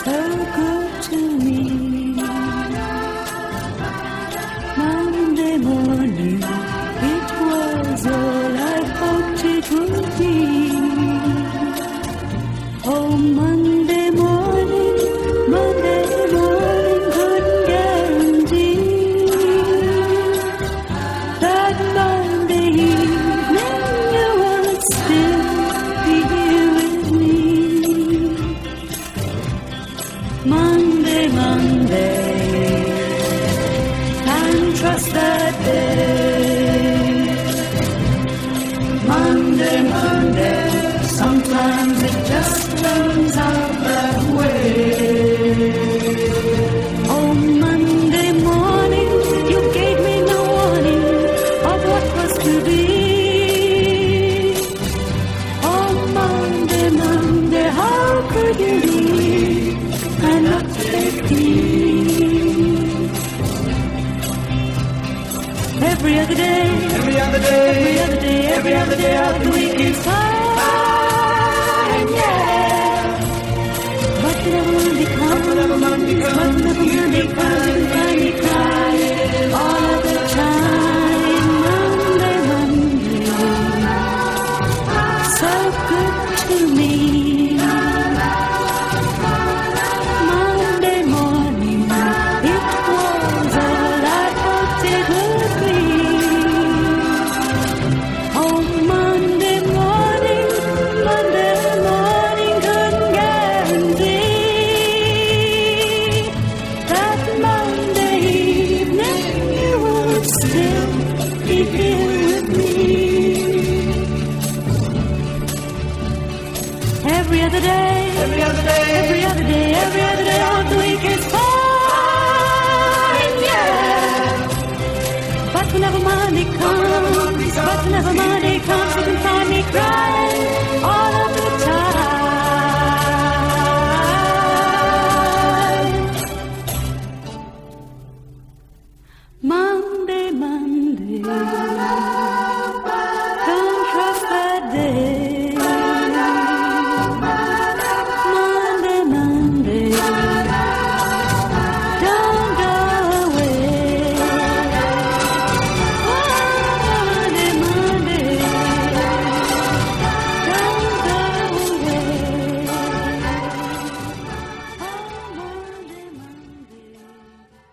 so good to me. Monday morning, it was all I hoped it would be. Oh, Monday morning, couldn't guarantee that Monday evening you would still be here with me. Monday, can't trust that day. Monday, sometimes it just turns out that way. Oh, Monday morning, you gave me no warning of what was to be. Oh, Monday, how could you leave and not take me? Every other day of the week is fine, yeah. But never Monday comes,